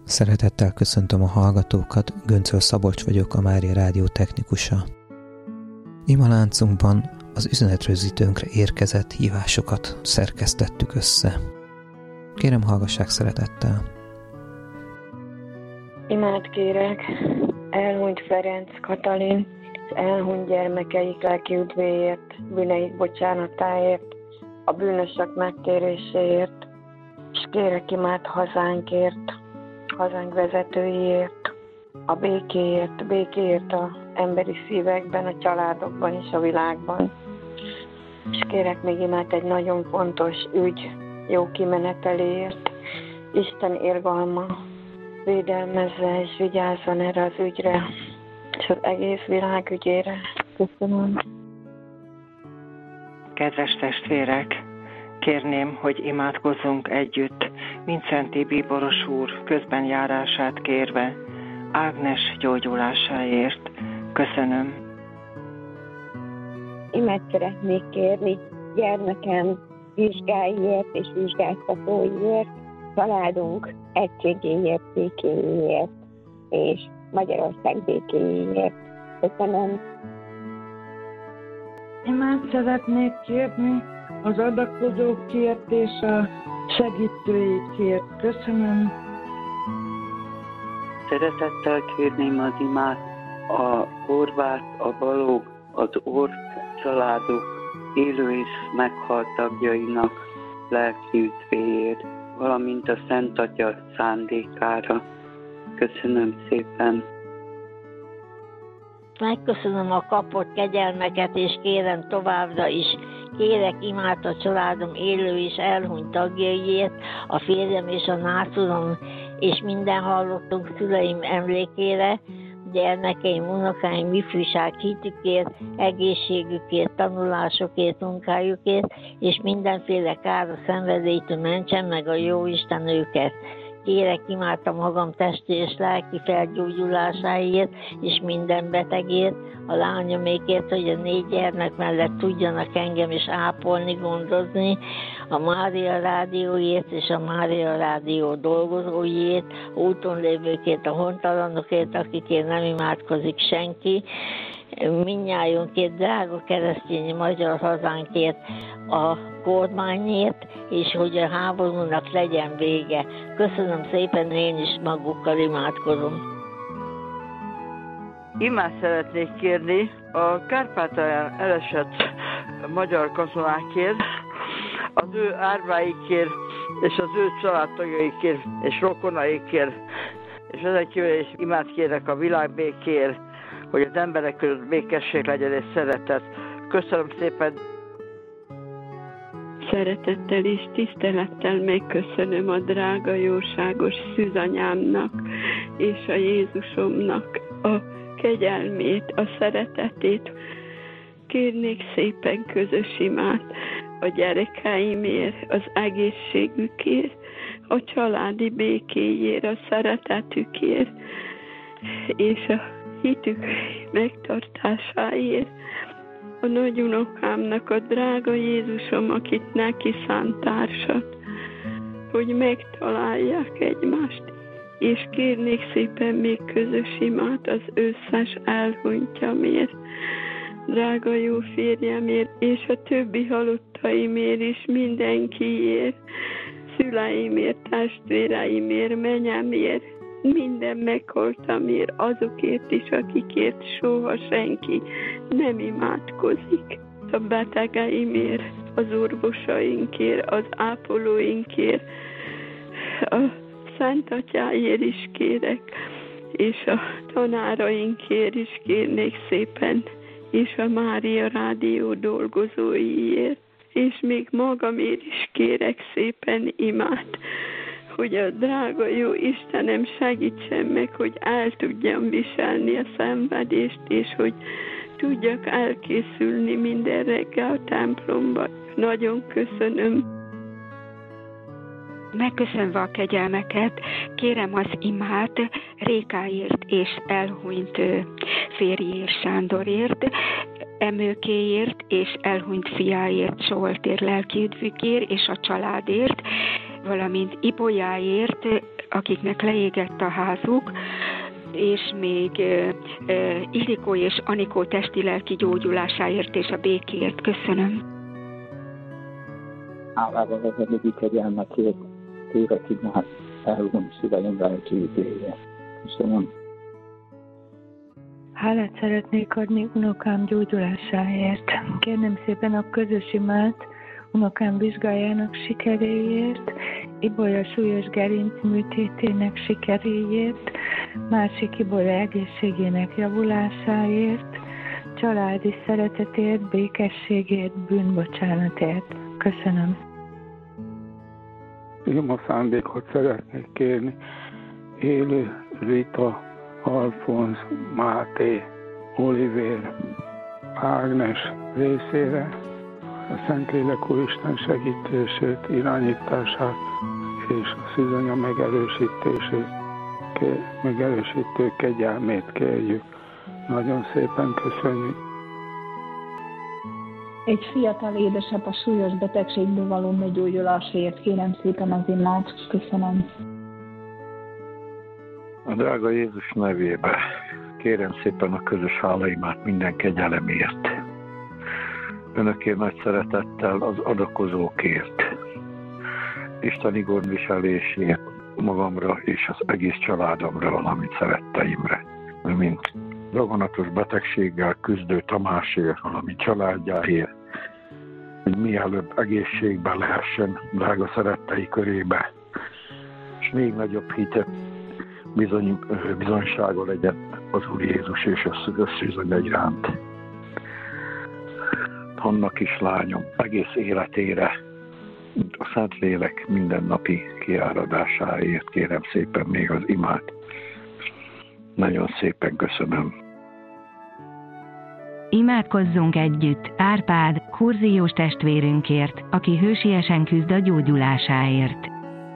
Szeretettel köszöntöm a hallgatókat, Göncöl Szabolcs vagyok, a Mária Rádió technikusa. Imaláncunkban az üzenetrögzítőnkre érkezett hívásokat szerkesztettük össze. Kérem, hallgassák szeretettel. Imát kérek elhunyt Ferenc Katalin, az elhunyt gyermekeik lelki üdvéért, bűneik bocsánatáért, a bűnösök megtéréséért, és kérek imát hazánkért, hazánk vezetőiért, a békéért az emberi szívekben, a családokban és a világban. És kérek még imát egy nagyon fontos ügy jó kimeneteléért. Isten irgalma védelmezze és vigyázzon erre az ügyre, és az egész világ ügyére. Köszönöm. Kedves testvérek, kérném, hogy imádkozzunk együtt, Vincenti Bíboros úr közbenjárását kérve, Ágnes gyógyulásáért. Köszönöm. Imát szeretnék kérni gyermekem vizsgáiért és vizsgáztatóiért, családunk egységéért, békéjéért és Magyarország békéjéért. Köszönöm. Imát szeretnék kérni az adakozókért és a segítőikért. Köszönöm. Szeretettel kérném az imát a Horváth, a Balogh, az Orr családok élő és meghalt tagjainak lelki üdvéért, valamint a Szent Atya szándékára. Köszönöm szépen. Megköszönöm a kapott kegyelmeket, és kérem továbbra is. Kérek imát a családom élő és elhunyt tagjaiért, a férjem és a nászulom, és minden hallottunk szüleim emlékére, gyermekeim, unokáim, ifjúság hitükért, egészségükért, tanulásokért, munkájukért, és mindenféle káros szenvedélytől mentsen meg a Jóisten őket. Kérek imát a magam testi és lelki felgyógyulásáért, és minden betegért, a lányomékért, hogy a 4 gyermek mellett tudjanak engem is ápolni, gondozni, a Mária Rádióért és a Mária Rádió dolgozóiért, úton lévőkért, a hontalanokért, akikért nem imádkozik senki, mindnyájunkért, drága keresztény magyar hazánkért, a kormányért, és hogy a háborúnak legyen vége. Köszönöm szépen, én is magukkal imádkozom. Imát szeretnék kérni a Kárpátalján elesett magyar katonákért, az ő árváikért, és az ő családtagjaikért, és rokonaikért, és ezen kívül is imát kérek a világbékéért, hogy az emberek között békesség legyen és szeretet. Köszönöm szépen! Szeretettel és tisztelettel megköszönöm a drága, jóságos szűzanyámnak és a Jézusomnak a kegyelmét, a szeretetét. Kérnék szépen közös imát a gyerekeimért, az egészségükért, a családi békéjért, a szeretetükért, és a hitük megtartásáért. A nagyunokámnak, a drága Jézusom, akit neki szánt társat, hogy megtalálják egymást, és kérnék szépen még közös imát az összes elhunytjamért, drága jó férjemért, és a többi halottaimért is, mindenkiért, szüleimért, testvéreimért, menyemért, minden meghaltamért, azokért is, akikért soha senki nem imádkozik. A betegeimért, az orvosainkért, az ápolóinkért, a Szent Atyáért is kérek, és a tanárainkért is kérnék szépen, és a Mária Rádió dolgozóiért, és még magamért is kérek szépen imát, hogy a drága jó Istenem segítsen meg, hogy el tudjam viselni a szenvedést, és hogy tudjak elkészülni minden reggel a templomba. Nagyon köszönöm. Megköszönve a kegyelmeket, kérem az imát Rékáért és elhunyt férjéért, Sándorért, Emőkéért és elhunyt fiáért, Zsoltért, lelki üdvükért és a családért, valamint Ibolyáért, akiknek leégett a házuk, és még Ildikó és Anikó testi-lelki gyógyulásáért és a békéért. Köszönöm. Hálával az eddigi kegyelmekért, térek immár elhunyt szüleim lelkiüdéje. Köszönöm. Hálát szeretnék adni unokám gyógyulásáért. Kérném szépen a közös imát unokám vizsgájának sikeréért, Ibolya súlyos gerincműtétének sikeréért, másik Ibolya egészségének javulásáért, családi szeretetért, békességért, bűnbocsánatért. Köszönöm. Ima szándékot szeretnék kérni. Élő, Rita, Alfonz, Máté, Olivér, Ágnes részére a Szentlélek Úristen segítését, irányítását és a szűzanya megerősítő kegyelmét kérjük. Nagyon szépen köszönjük. Egy fiatal édesap a súlyos betegségből való meggyógyulásért kérem szépen az imát. Köszönöm. A drága Jézus nevébe kérem szépen a közös hálaimát minden kegyelemért. Önökért nagy szeretettel az adakozókért, isteni gondviselésért magamra és az egész családomra, valamint szeretteimre, mint daganatos betegséggel küzdő Tamásért, valamint családjáért, hogy mielőbb egészségben lehessen drága szerettei körébe, és még nagyobb hite bizonysága legyen az Úr Jézus és a szűzanya iránt. Annak kislányom egész életére, a Szentlélek mindennapi kiáradásáért kérem szépen még az imát. Nagyon szépen köszönöm. Imádkozzunk együtt Árpád, kurziós testvérünkért, aki hősiesen küzd a gyógyulásáért.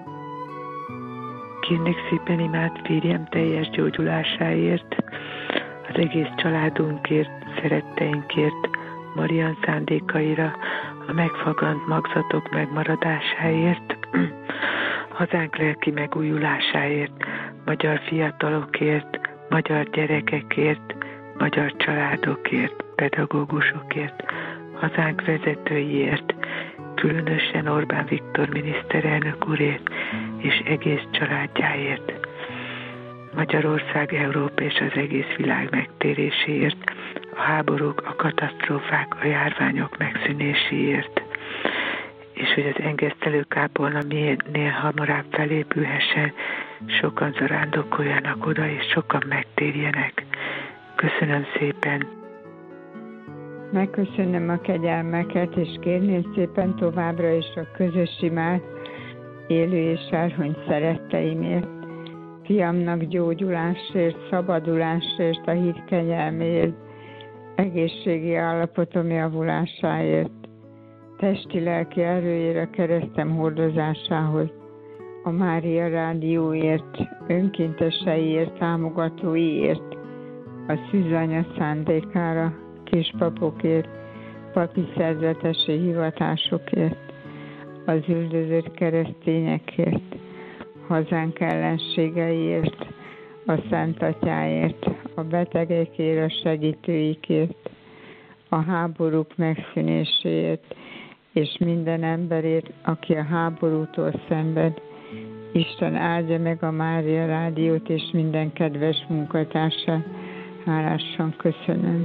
Kérnék szépen imát férjem teljes gyógyulásáért, az egész családunkért, szeretteinkért, Marian szándékaira, a megfagant magzatok megmaradásáért, hazánk lelki megújulásáért, magyar fiatalokért, magyar gyerekekért, magyar családokért, pedagógusokért, hazánk vezetőiért, különösen Orbán Viktor miniszterelnök úrért és egész családjáért, Magyarország, Európa és az egész világ megtéréséért, a háborúk, a katasztrófák, a járványok megszűnéséért, és hogy az engesztelőkápolna minél hamarabb felépülhessen, sokan zarándokoljanak oda, és sokan megtérjenek. Köszönöm szépen! Megköszönöm a kegyelmeket, és kérném szépen továbbra is a közös imát élő és elhunyt szeretteimért, fiamnak gyógyulásért, szabadulásért, a hit kegyelméért, egészségi állapotom javulásáért, testi-lelki erőjére, keresztem hordozásához, a Mária Rádióért, önkénteseiért, támogatóiért, a szűzanya szándékára, kispapokért, papi szerzetesi hivatásokért, az üldözött keresztényekért, hazánk ellenségeiért, a Szent Atyáért, a betegekért, a segítőikért, a háborúk megszűnéséért, és minden emberért, aki a háborútól szenved. Isten áldja meg a Mária Rádiót és minden kedves munkatársát. Hálásan köszönöm.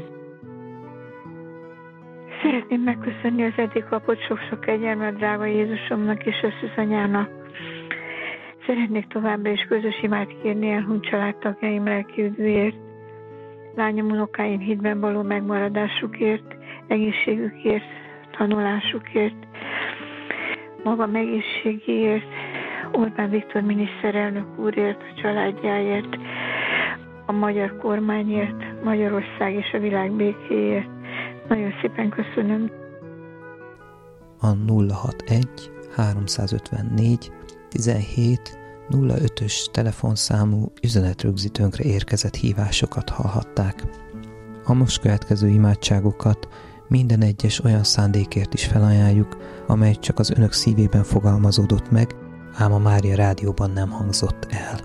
Szeretném megköszönni az eddig kapott sok-sok kegyelmet drága Jézusomnak és a szűzanyának. Szeretnék továbbra is közös imát kérni elhunyt családtagjaim lelki üdvéért, lányom, unokáim hitben való megmaradásukért, egészségükért, tanulásukért, magam egészségéért, Orbán Viktor miniszterelnök úrért, a családjáért, a magyar kormányért, Magyarország és a világ békéért. Nagyon szépen köszönöm. A 061 354 17 05-ös telefonszámú üzenetrögzítőnkre érkezett hívásokat hallhatták. A most következő imádságokat minden egyes olyan szándékért is felajánljuk, amely csak az önök szívében fogalmazódott meg, ám a Mária rádióban nem hangzott el.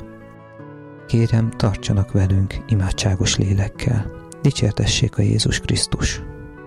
Kérem, tartsanak velünk imádságos lélekkel. Dicsértessék a Jézus Krisztus!